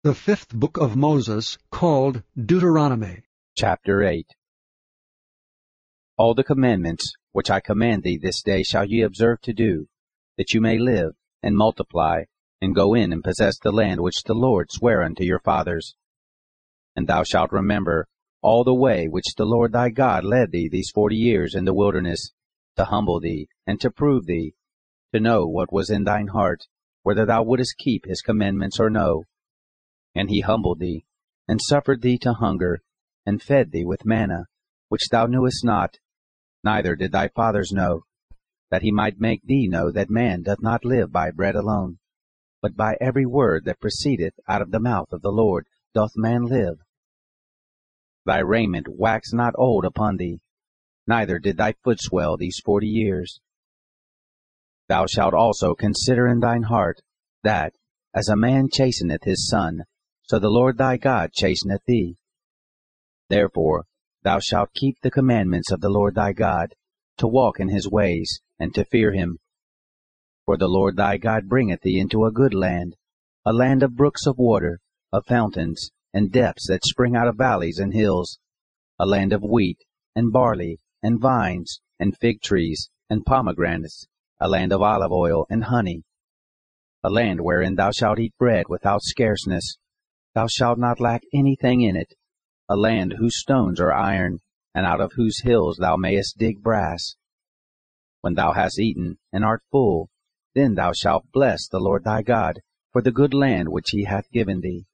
The fifth book of Moses, called Deuteronomy. Chapter 8. All the commandments which I command thee this day shall ye observe to do, that you may live, and multiply, and go in and possess the land which the Lord sware unto your fathers. And thou shalt remember all the way which the Lord thy God led thee these 40 years in the wilderness, to humble thee, and to prove thee, to know what was in thine heart, whether thou wouldest keep his commandments or no. And he humbled thee, and suffered thee to hunger, and fed thee with manna, which thou knewest not, neither did thy fathers know, that he might make thee know that man doth not live by bread alone, but by every word that proceedeth out of the mouth of the Lord doth man live. Thy raiment waxed not old upon thee, neither did thy foot swell these 40 years. Thou shalt also consider in thine heart, that, as a man chasteneth his son, so the Lord thy God chasteneth thee. Therefore thou shalt keep the commandments of the Lord thy God, to walk in his ways, and to fear him. For the Lord thy God bringeth thee into a good land, a land of brooks of water, of fountains, and depths that spring out of valleys and hills, a land of wheat, and barley, and vines, and fig trees, and pomegranates, a land of olive oil and honey, a land wherein thou shalt eat bread without scarceness. Thou shalt not lack anything in it, a land whose stones are iron, and out of whose hills thou mayest dig brass. When thou hast eaten, and art full, then thou shalt bless the Lord thy God for the good land which he hath given thee.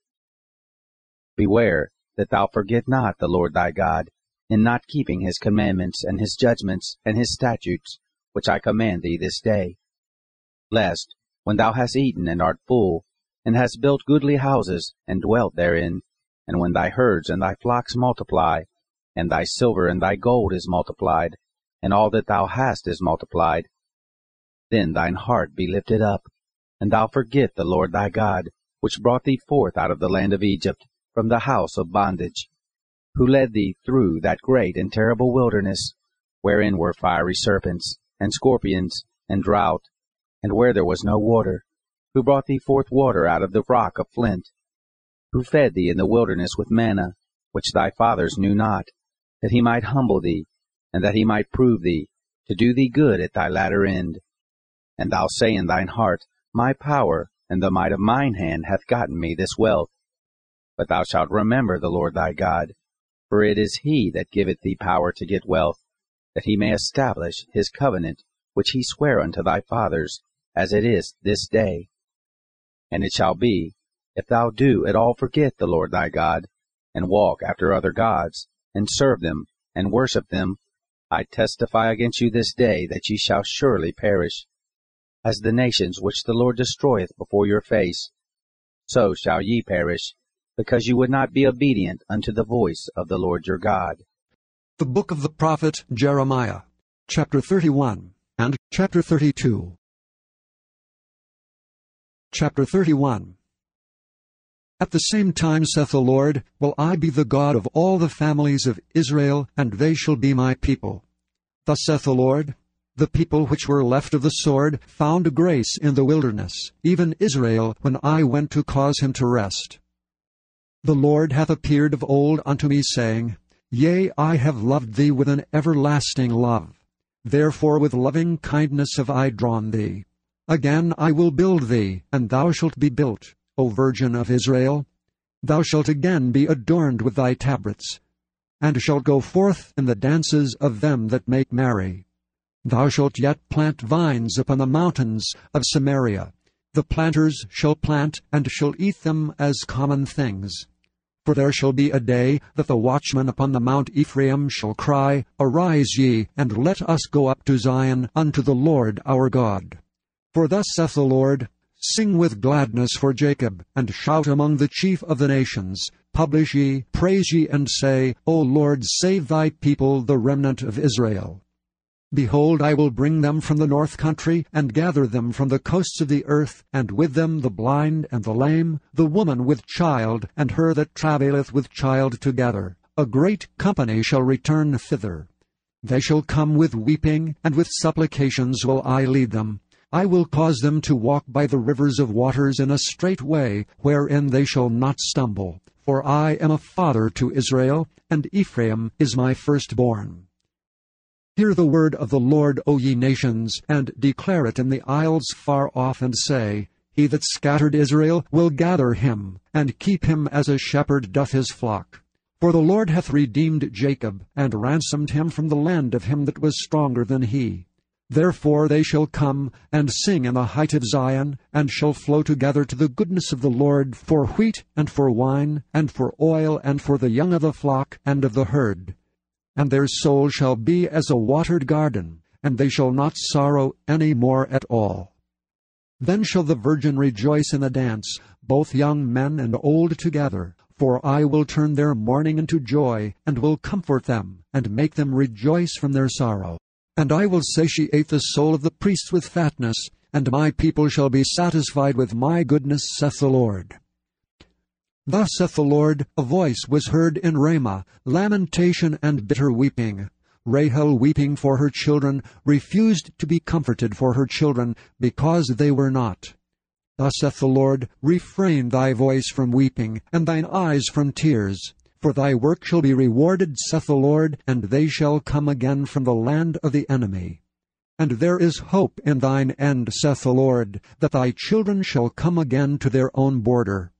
Beware that thou forget not the Lord thy God, in not keeping his commandments, and his judgments, and his statutes, which I command thee this day. Lest, when thou hast eaten and art full, and hast built goodly houses, and dwelt therein, and when thy herds and thy flocks multiply, and thy silver and thy gold is multiplied, and all that thou hast is multiplied, then thine heart be lifted up, and thou forget the Lord thy God, which brought thee forth out of the land of Egypt, from the house of bondage, who led thee through that great and terrible wilderness, wherein were fiery serpents, and scorpions, and drought, and where there was no water, who brought thee forth water out of the rock of flint, who fed thee in the wilderness with manna, which thy fathers knew not, that he might humble thee, and that he might prove thee, to do thee good at thy latter end. And thou say in thine heart, My power and the might of mine hand hath gotten me this wealth. But thou shalt remember the Lord thy God, for it is he that giveth thee power to get wealth, that he may establish his covenant, which he sware unto thy fathers, as it is this day. And it shall be, if thou do at all forget the Lord thy God, and walk after other gods, and serve them, and worship them, I testify against you this day that ye shall surely perish. As the nations which the Lord destroyeth before your face, so shall ye perish, because you would not be obedient unto the voice of the Lord your God. The book of the prophet Jeremiah, chapter 31 and chapter 32. Chapter 31. At the same time, saith the Lord, will I be the God of all the families of Israel, and they shall be my people. Thus saith the Lord, the people which were left of the sword found grace in the wilderness, even Israel, when I went to cause him to rest. The Lord hath appeared of old unto me, saying, Yea, I have loved thee with an everlasting love. Therefore with loving kindness have I drawn thee. Again I will build thee, and thou shalt be built, O Virgin of Israel. Thou shalt again be adorned with thy tabrets, and shalt go forth in the dances of them that make merry. Thou shalt yet plant vines upon the mountains of Samaria. The planters shall plant, and shall eat them as common things. For there shall be a day that the watchmen upon the mount Ephraim shall cry, Arise ye, and let us go up to Zion unto the Lord our God. For thus saith the Lord, Sing with gladness for Jacob, and shout among the chief of the nations. Publish ye, praise ye, and say, O Lord, save thy people, the remnant of Israel. Behold, I will bring them from the north country, and gather them from the coasts of the earth, and with them the blind and the lame, the woman with child, and her that travaileth with child together. A great company shall return thither. They shall come with weeping, and with supplications will I lead them. I will cause them to walk by the rivers of waters in a straight way, wherein they shall not stumble. For I am a father to Israel, and Ephraim is my firstborn. Hear the word of the Lord, O ye nations, and declare it in the isles far off, and say, He that scattered Israel will gather him, and keep him as a shepherd doth his flock. For the Lord hath redeemed Jacob, and ransomed him from the land of him that was stronger than he. Therefore they shall come and sing in the height of Zion, and shall flow together to the goodness of the Lord, for wheat, and for wine, and for oil, and for the young of the flock, and of the herd. And their soul shall be as a watered garden, and they shall not sorrow any more at all. Then shall the virgin rejoice in the dance, both young men and old together. For I will turn their mourning into joy, and will comfort them, and make them rejoice from their sorrow. And I will satiate the soul of the priests with fatness, and my people shall be satisfied with my goodness, saith the Lord. Thus saith the Lord, a voice was heard in Ramah, lamentation and bitter weeping. Rahel weeping for her children, refused to be comforted for her children, because they were not. Thus saith the Lord, refrain thy voice from weeping, and thine eyes from tears. For thy work shall be rewarded, saith the Lord, and they shall come again from the land of the enemy. And there is hope in thine end, saith the Lord, that thy children shall come again to their own border.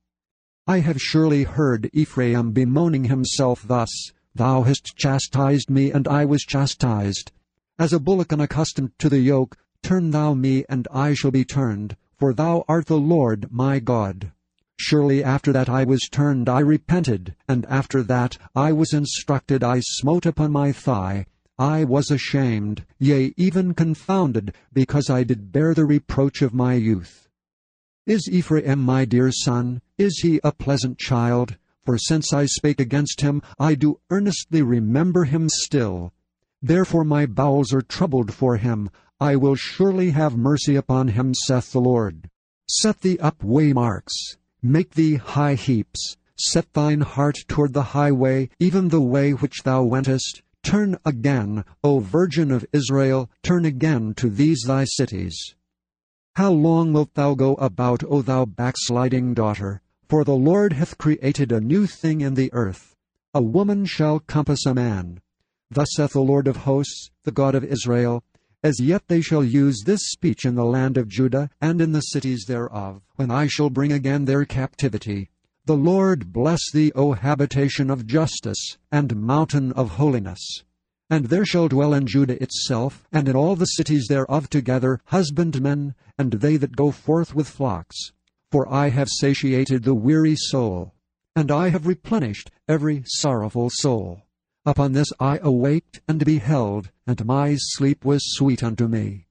I have surely heard Ephraim bemoaning himself thus, Thou hast chastised me, and I was chastised. As a bullock unaccustomed to the yoke, turn thou me, and I shall be turned. For thou art the Lord my God. Surely after that I was turned, I repented, and after that I was instructed, I smote upon my thigh. I was ashamed, yea, even confounded, because I did bear the reproach of my youth. Is Ephraim my dear son? Is he a pleasant child? For since I spake against him, I do earnestly remember him still. Therefore my bowels are troubled for him. I will surely have mercy upon him, saith the Lord. Set thee up waymarks, make thee high heaps. Set thine heart toward the highway, even the way which thou wentest. Turn again, O Virgin of Israel, turn again to these thy cities. How long wilt thou go about, O thou backsliding daughter? For the Lord hath created a new thing in the earth. A woman shall compass a man. Thus saith the Lord of hosts, the God of Israel, As yet they shall use this speech in the land of Judah, and in the cities thereof, when I shall bring again their captivity. The Lord bless thee, O habitation of justice, and mountain of holiness. And there shall dwell in Judah itself, and in all the cities thereof together, husbandmen, and they that go forth with flocks. For I have satiated the weary soul, and I have replenished every sorrowful soul. Upon this I awaked and beheld, and my sleep was sweet unto me.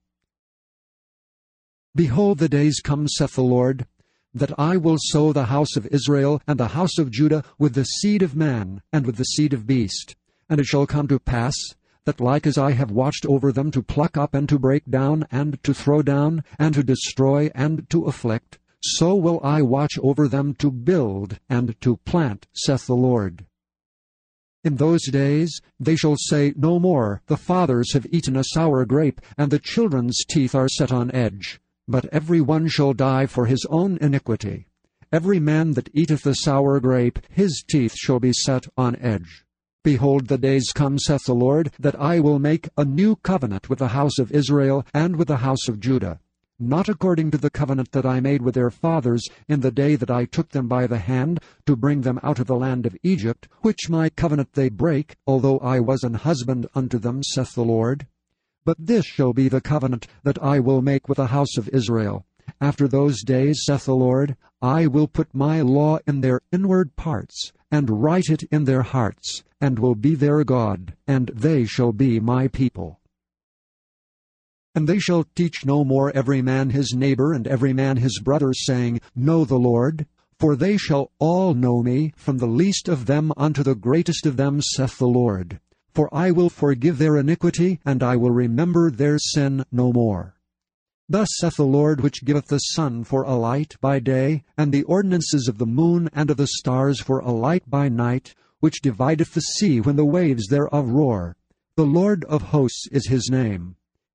Behold, the days come, saith the Lord, that I will sow the house of Israel and the house of Judah with the seed of man and with the seed of beast. And it shall come to pass, that like as I have watched over them to pluck up and to break down and to throw down and to destroy and to afflict, so will I watch over them to build and to plant, saith the Lord. In those days they shall say no more, The fathers have eaten a sour grape, and the children's teeth are set on edge. But every one shall die for his own iniquity. Every man that eateth the sour grape, his teeth shall be set on edge. Behold, the days come, saith the Lord, that I will make a new covenant with the house of Israel and with the house of Judah, not according to the covenant that I made with their fathers in the day that I took them by the hand to bring them out of the land of Egypt, which my covenant they break, although I was an husband unto them, saith the Lord. But this shall be the covenant that I will make with the house of Israel. After those days, saith the Lord, I will put my law in their inward parts, and write it in their hearts, and will be their God, and they shall be my people. And they shall teach no more every man his neighbor and every man his brother, saying, Know the Lord. For they shall all know me, from the least of them unto the greatest of them, saith the Lord. For I will forgive their iniquity, and I will remember their sin no more. Thus saith the Lord, which giveth the sun for a light by day, and the ordinances of the moon and of the stars for a light by night, which divideth the sea when the waves thereof roar. The Lord of hosts is his name.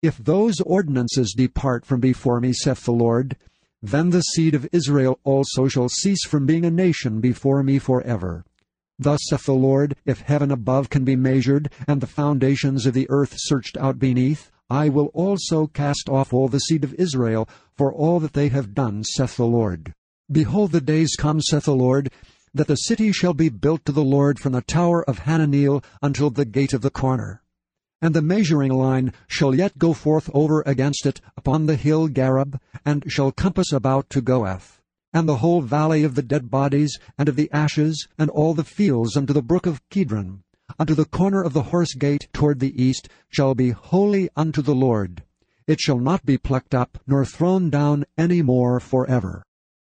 If those ordinances depart from before me, saith the Lord, then the seed of Israel also shall cease from being a nation before me forever. Thus saith the Lord, if heaven above can be measured, and the foundations of the earth searched out beneath, I will also cast off all the seed of Israel for all that they have done, saith the Lord. Behold, the days come, saith the Lord, that the city shall be built to the Lord from the tower of Hananeel until the gate of the corner. And the measuring line shall yet go forth over against it upon the hill Gareb, and shall compass about to Goath. And the whole valley of the dead bodies, and of the ashes, and all the fields unto the brook of Kidron, unto the corner of the horse gate toward the east, shall be holy unto the Lord. It shall not be plucked up, nor thrown down any more forever.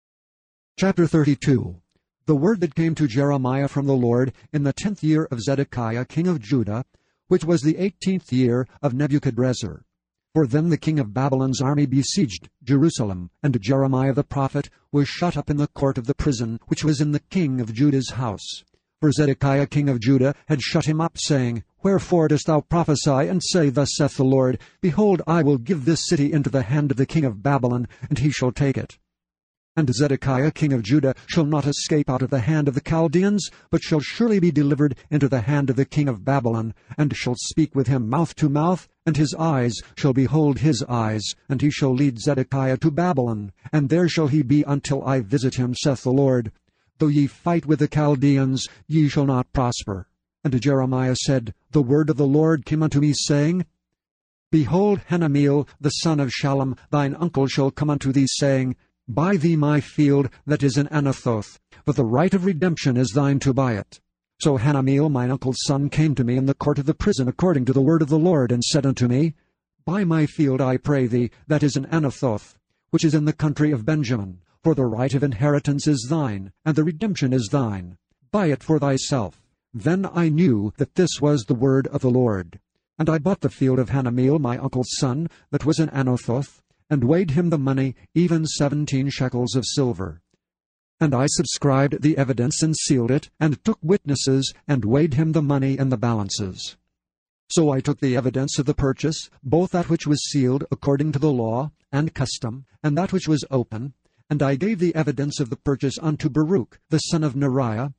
Chapter 32. The word that came to Jeremiah from the Lord in the 10th year of Zedekiah king of Judah, which was the 18th year of Nebuchadrezzar. For then the king of Babylon's army besieged Jerusalem, and Jeremiah the prophet was shut up in the court of the prison which was in the king of Judah's house. For Zedekiah king of Judah had shut him up, saying, Wherefore dost thou prophesy, and say, Thus saith the Lord, Behold, I will give this city into the hand of the king of Babylon, and he shall take it. And Zedekiah king of Judah shall not escape out of the hand of the Chaldeans, but shall surely be delivered into the hand of the king of Babylon, and shall speak with him mouth to mouth, and his eyes shall behold his eyes, and he shall lead Zedekiah to Babylon, and there shall he be until I visit him, saith the Lord. Though ye fight with the Chaldeans, ye shall not prosper. And Jeremiah said, The word of the Lord came unto me, saying, Behold, Hanameel the son of Shallum, thine uncle, shall come unto thee, saying, Buy thee my field that is in Anathoth, for the right of redemption is thine to buy it. So Hanameel mine uncle's son came to me in the court of the prison according to the word of the Lord, and said unto me, Buy my field, I pray thee, that is in Anathoth, which is in the country of Benjamin, for the right of inheritance is thine, and the redemption is thine. Buy it for thyself. Then I knew that this was the word of the Lord. And I bought the field of Hanameel my uncle's son, that was in Anathoth, and weighed him the money, even 17 shekels of silver. And I subscribed the evidence, and sealed it, and took witnesses, and weighed him the money in the balances. So I took the evidence of the purchase, both that which was sealed according to the law and custom, and that which was open, and I gave the evidence of the purchase unto Baruch, the son of Neriah,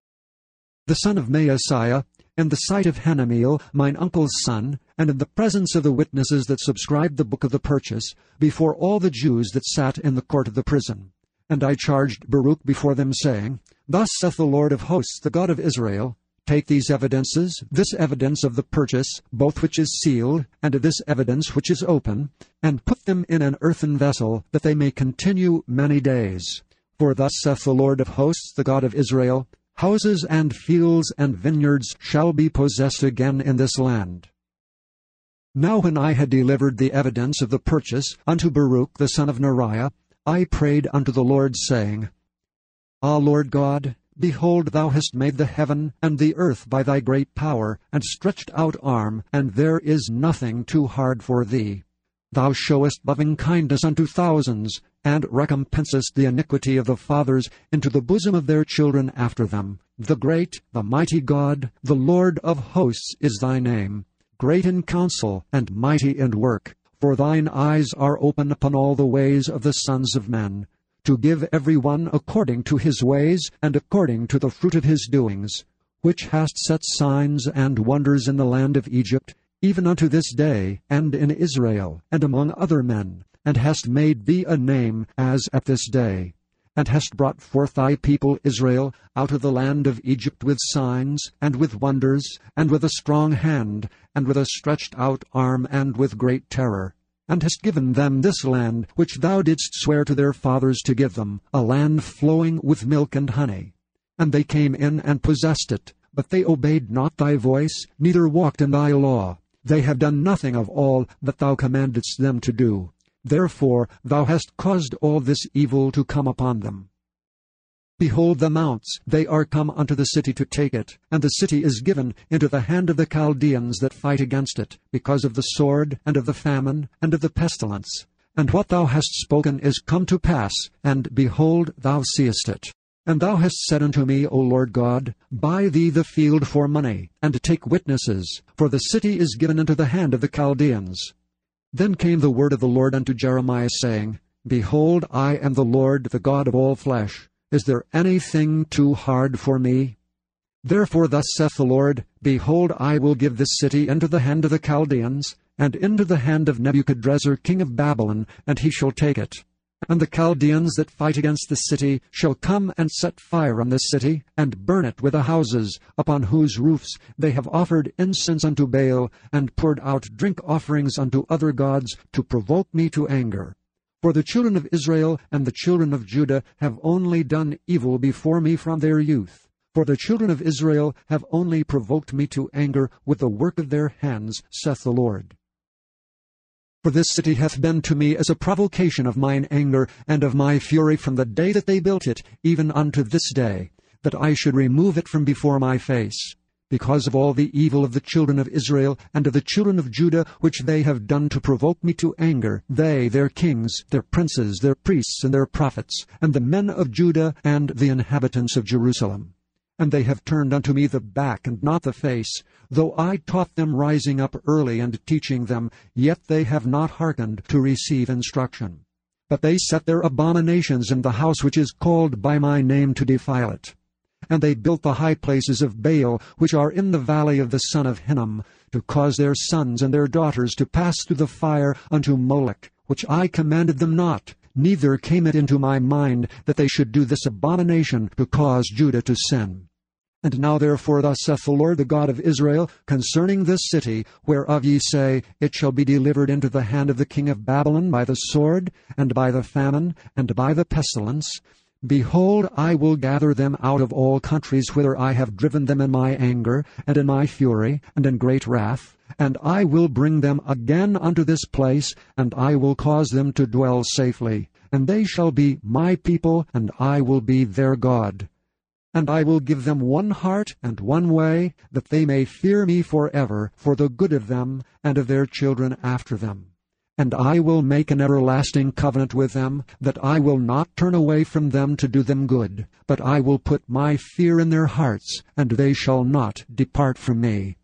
the son of Maaseiah, in the sight of Hanameel, mine uncle's son, and in the presence of the witnesses that subscribed the book of the purchase, before all the Jews that sat in the court of the prison. And I charged Baruch before them, saying, Thus saith the Lord of hosts, the God of Israel, Take these evidences, this evidence of the purchase, both which is sealed, and this evidence which is open, and put them in an earthen vessel, that they may continue many days. For thus saith the Lord of hosts, the God of Israel, Houses and fields and vineyards shall be possessed again in this land. Now when I had delivered the evidence of the purchase unto Baruch the son of Neriah, I prayed unto the Lord, saying, Ah, Lord God, behold, thou hast made the heaven and the earth by thy great power and stretched out arm, and there is nothing too hard for thee. Thou showest loving kindness unto thousands, and recompensest the iniquity of the fathers into the bosom of their children after them. The great, the mighty God, the Lord of hosts is thy name, great in counsel and mighty in work. For thine eyes are open upon all the ways of the sons of men, to give every one according to his ways and according to the fruit of his doings, which hast set signs and wonders in the land of Egypt, even unto this day, and in Israel, and among other men, and hast made thee a name as at this day, and hast brought forth thy people Israel out of the land of Egypt with signs, and with wonders, and with a strong hand, and with a stretched out arm, and with great terror, and hast given them this land, which thou didst swear to their fathers to give them, a land flowing with milk and honey. And they came in and possessed it, but they obeyed not thy voice, neither walked in thy law. They have done nothing of all that thou commandedst them to do. Therefore thou hast caused all this evil to come upon them. Behold the mounts, they are come unto the city to take it, and the city is given into the hand of the Chaldeans that fight against it, because of the sword, and of the famine, and of the pestilence. And what thou hast spoken is come to pass, and behold, thou seest it. And thou hast said unto me, O Lord God, Buy thee the field for money, and take witnesses, for the city is given into the hand of the Chaldeans. Then came the word of the Lord unto Jeremiah, saying, Behold, I am the Lord, the God of all flesh. Is there anything too hard for me? Therefore thus saith the Lord, Behold, I will give this city into the hand of the Chaldeans, and into the hand of Nebuchadrezzar king of Babylon, and he shall take it. And the Chaldeans that fight against the city shall come and set fire on this city, and burn it with the houses, upon whose roofs they have offered incense unto Baal, and poured out drink offerings unto other gods, to provoke me to anger. For the children of Israel and the children of Judah have only done evil before me from their youth. For the children of Israel have only provoked me to anger with the work of their hands, saith the Lord. For this city hath been to me as a provocation of mine anger and of my fury from the day that they built it, even unto this day, that I should remove it from before my face, because of all the evil of the children of Israel and of the children of Judah, which they have done to provoke me to anger, they, their kings, their princes, their priests, and their prophets, and the men of Judah, and the inhabitants of Jerusalem. And they have turned unto me the back and not the face. Though I taught them rising up early and teaching them, yet they have not hearkened to receive instruction. But they set their abominations in the house which is called by my name to defile it. And they built the high places of Baal, which are in the valley of the son of Hinnom, to cause their sons and their daughters to pass through the fire unto Molech, which I commanded them not. Neither came it into my mind that they should do this abomination to cause Judah to sin. And now therefore thus saith the Lord, the God of Israel, concerning this city, whereof ye say, It shall be delivered into the hand of the king of Babylon by the sword, and by the famine, and by the pestilence. Behold, I will gather them out of all countries whither I have driven them in my anger, and in my fury, and in great wrath, and I will bring them again unto this place, and I will cause them to dwell safely. And they shall be my people, and I will be their God. And I will give them one heart and one way, that they may fear me forever, for the good of them and of their children after them. And I will make an everlasting covenant with them, that I will not turn away from them to do them good, but I will put my fear in their hearts, and they shall not depart from me.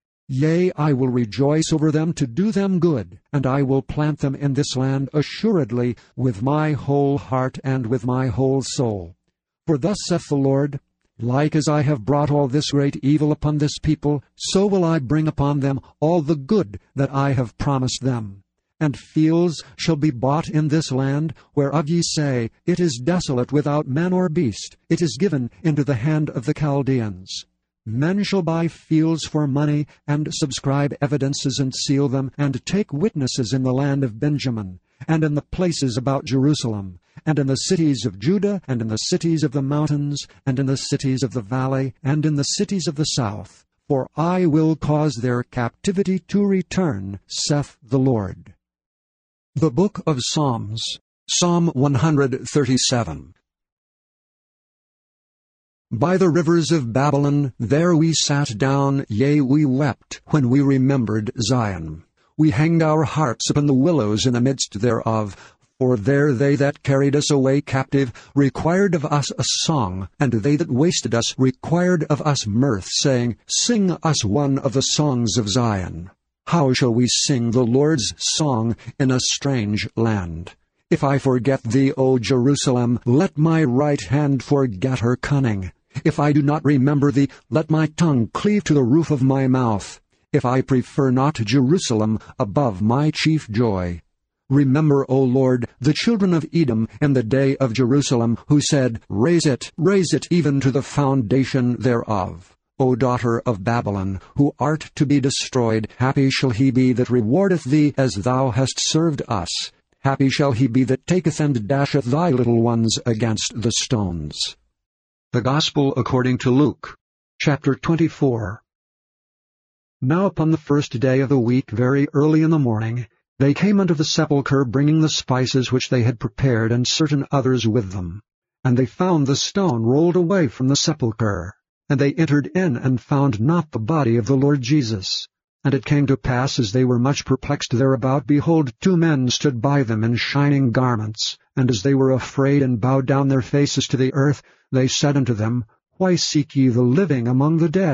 Yea, I will rejoice over them to do them good, and I will plant them in this land assuredly with my whole heart and with my whole soul. For thus saith the Lord, Like as I have brought all this great evil upon this people, so will I bring upon them all the good that I have promised them. And fields shall be bought in this land, whereof ye say, It is desolate without man or beast, it is given into the hand of the Chaldeans. Men shall buy fields for money, and subscribe evidences, and seal them, and take witnesses in the land of Benjamin, and in the places about Jerusalem, and in the cities of Judah, and in the cities of the mountains, and in the cities of the valley, and in the cities of the south. For I will cause their captivity to return, saith the Lord. The Book of Psalms, Psalm 137. By the rivers of Babylon, there we sat down, yea, we wept, when we remembered Zion. We hanged our harps upon the willows in the midst thereof, for there they that carried us away captive required of us a song, and they that wasted us required of us mirth, saying, Sing us one of the songs of Zion. How shall we sing the Lord's song in a strange land? If I forget thee, O Jerusalem, let my right hand forget her cunning. If I do not remember thee, let my tongue cleave to the roof of my mouth. If I prefer not Jerusalem above my chief joy. Remember, O Lord, the children of Edom in the day of Jerusalem, who said, raise it even to the foundation thereof. O daughter of Babylon, who art to be destroyed, happy shall he be that rewardeth thee as thou hast served us. Happy shall he be that taketh and dasheth thy little ones against the stones. The Gospel according to Luke, chapter 24. Now upon the first day of the week, very early in the morning, they came unto the sepulchre, bringing the spices which they had prepared, and certain others with them. And they found the stone rolled away from the sepulchre. And they entered in, and found not the body of the Lord Jesus. And it came to pass, as they were much perplexed thereabout, behold, 2 men stood by them in shining garments. And as they were afraid, and bowed down their faces to the earth, they said unto them, Why seek ye the living among the dead?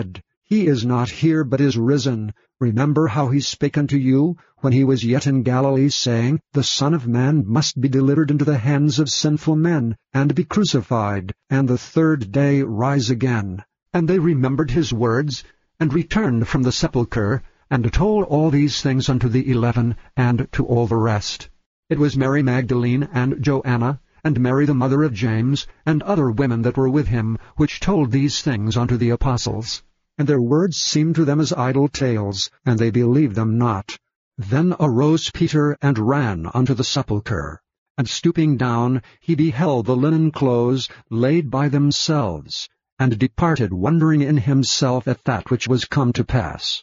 He is not here, but is risen. Remember how he spake unto you, when he was yet in Galilee, saying, The Son of Man must be delivered into the hands of sinful men, and be crucified, and the third day rise again. And they remembered his words, and returned from the sepulchre, and told all these things unto the 11, and to all the rest. It was Mary Magdalene, and Joanna, and Mary the mother of James, and other women that were with him, which told these things unto the apostles. And their words seemed to them as idle tales, and they believed them not. Then arose Peter, and ran unto the sepulchre. And stooping down, he beheld the linen clothes laid by themselves, and departed, wondering in himself at that which was come to pass.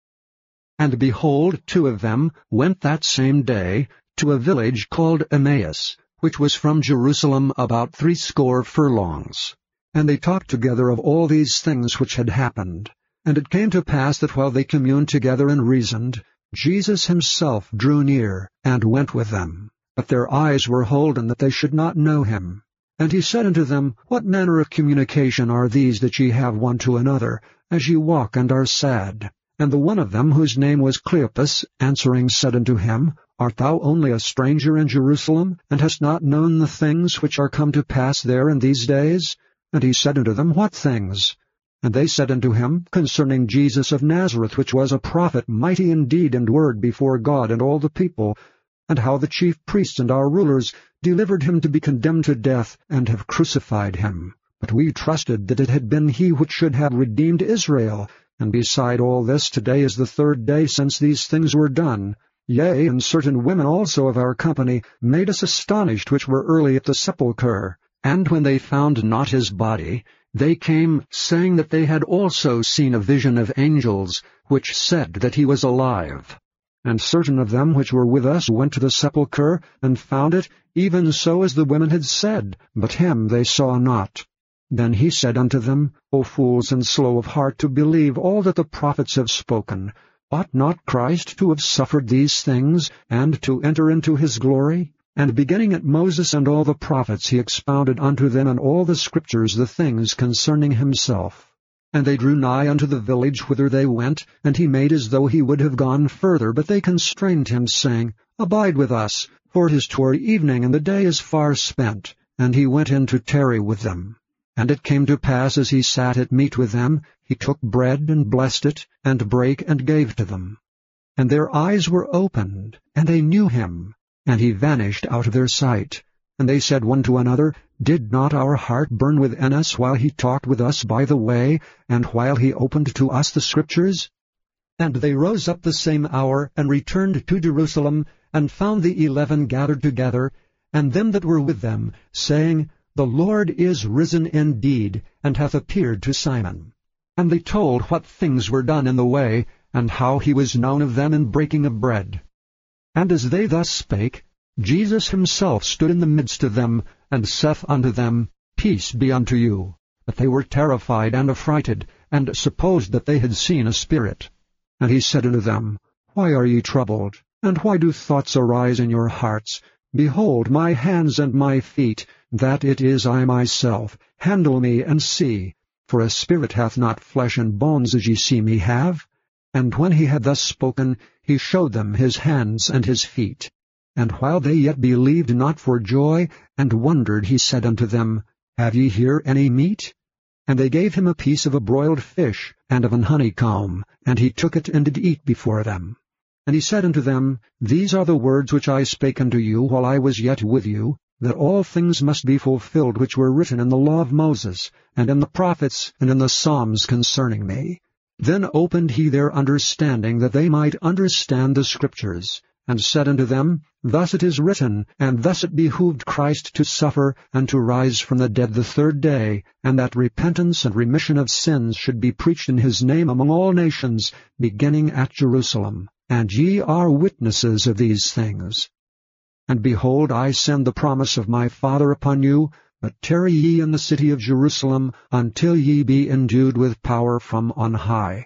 And behold, 2 of them went that same day to a village called Emmaus, which was from Jerusalem about 60 furlongs. And they talked together of all these things which had happened. And it came to pass that while they communed together and reasoned, Jesus himself drew near, and went with them. But their eyes were holden that they should not know him. And he said unto them, What manner of communication are these that ye have one to another, as ye walk and are sad? And the one of them, whose name was Cleopas, answering said unto him, Art thou only a stranger in Jerusalem, and hast not known the things which are come to pass there in these days? And he said unto them, What things? And they said unto him, Concerning Jesus of Nazareth, which was a prophet, mighty in deed and word before God and all the people, and how the chief priests and our rulers delivered him to be condemned to death, and have crucified him. But we trusted that it had been he which should have redeemed Israel. And beside all this, today is the 3rd day since these things were done. Yea, and certain women also of our company made us astonished, which were early at the sepulchre. And when they found not his body, they came, saying that they had also seen a vision of angels, which said that he was alive. And certain of them which were with us went to the sepulchre, and found it even so as the women had said, but him they saw not. Then he said unto them, O fools and slow of heart to believe all that the prophets have spoken, ought not Christ to have suffered these things, and to enter into his glory? And beginning at Moses and all the prophets, he expounded unto them in all the Scriptures the things concerning himself. And they drew nigh unto the village whither they went, and he made as though he would have gone further, but they constrained him, saying, Abide with us, for it is toward evening, and the day is far spent. And he went in to tarry with them. And it came to pass, as he sat at meat with them, he took bread, and blessed it, and brake, and gave to them. And their eyes were opened, and they knew him. And he vanished out of their sight. And they said one to another, Did not our heart burn within us while he talked with us by the way, and while he opened to us the Scriptures? And they rose up the same hour, and returned to Jerusalem, and found the 11 gathered together, and them that were with them, saying, The Lord is risen indeed, and hath appeared to Simon. And they told what things were done in the way, and how he was known of them in breaking of bread. And as they thus spake, Jesus himself stood in the midst of them, and saith unto them, Peace be unto you. But they were terrified and affrighted, and supposed that they had seen a spirit. And he said unto them, Why are ye troubled? And why do thoughts arise in your hearts? Behold my hands and my feet, that it is I myself. Handle me, and see. For a spirit hath not flesh and bones, as ye see me have. And when he had thus spoken, he showed them his hands and his feet. And while they yet believed not for joy, and wondered, he said unto them, Have ye here any meat? And they gave him a piece of a broiled fish, and of an honeycomb, and he took it and did eat before them. And he said unto them, These are the words which I spake unto you while I was yet with you, that all things must be fulfilled which were written in the law of Moses, and in the prophets, and in the Psalms concerning me. Then opened he their understanding, that they might understand the Scriptures, and said unto them, Thus it is written, and thus it behooved Christ to suffer, and to rise from the dead the 3rd day, and that repentance and remission of sins should be preached in his name among all nations, beginning at Jerusalem. And ye are witnesses of these things. And behold, I send the promise of my Father upon you, but tarry ye in the city of Jerusalem, until ye be endued with power from on high.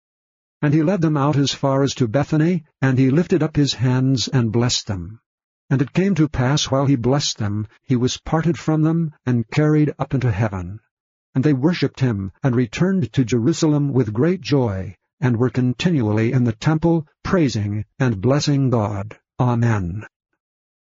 And he led them out as far as to Bethany, and he lifted up his hands and blessed them. And it came to pass, while he blessed them, he was parted from them, and carried up into heaven. And they worshipped him, and returned to Jerusalem with great joy, and were continually in the temple, praising and blessing God. Amen.